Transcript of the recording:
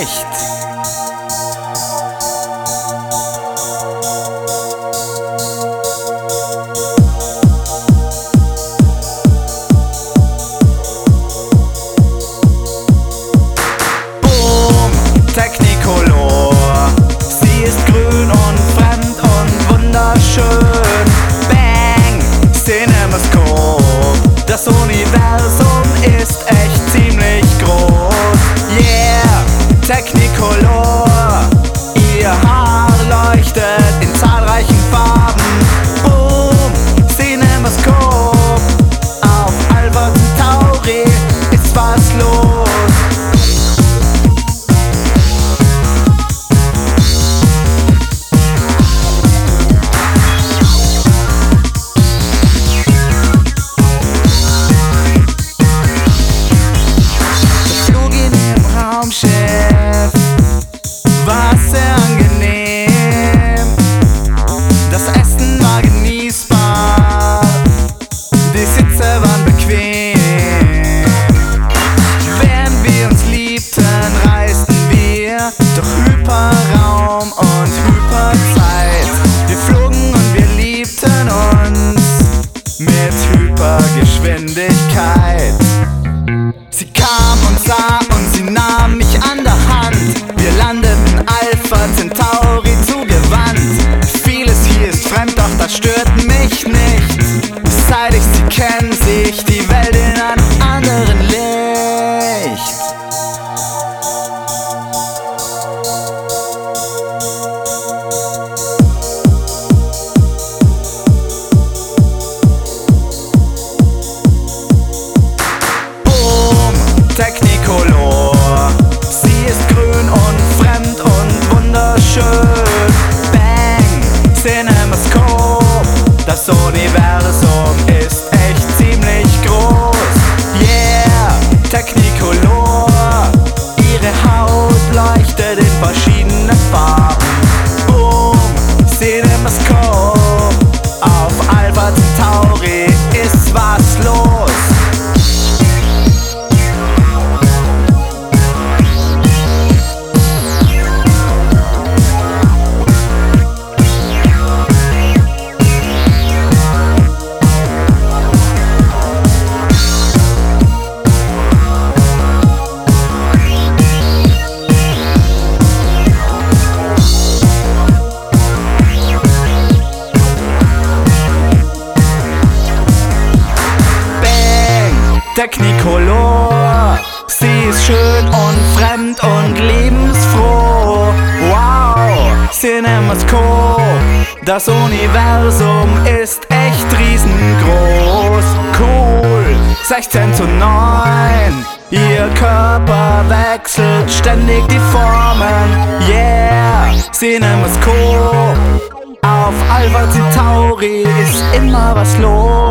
echt. Technicolor, sie ist grün und fremd und wunderschön. Bang, Cinemascope, das Universum ist echt ziemlich groß. Yeah, Technicolor, ihr Haar leuchtet in zahlreichen Farben. Boom, Cinemascope, auf Alpha Centauri ist was los. War sehr angenehm, das Essen war genießbar, die Sitze waren bequem. Während wir uns liebten, reisten wir durch Hyperraum und Hyperzeit. Wir flogen und wir liebten uns mit Hypergeschwindigkeit. Sie kam und sah und sie nahm mich an der Hand. Wir landeten Alpha Centauri zugewandt. Vieles hier ist fremd, doch das stört mich nicht. Seit ich sie kenn, seh ich die Welt in einem anderen Licht. Technicolor, sie ist grün und fremd und wunderschön. Bang, Cinemascope, das Universum ist echt ziemlich groß. Yeah, Technicolor, ihre Haut leuchtet in verschiedenen Farben. Boom, Cinemascope, auf Alpha Centauri ist was los. Technicolor, sie ist schön und fremd und lebensfroh. Wow, Cinemascope, das Universum ist echt riesengroß. Cool, 16:9, ihr Körper wechselt ständig die Formen. Yeah, Cinemascope, auf Alpha Centauri ist immer was los.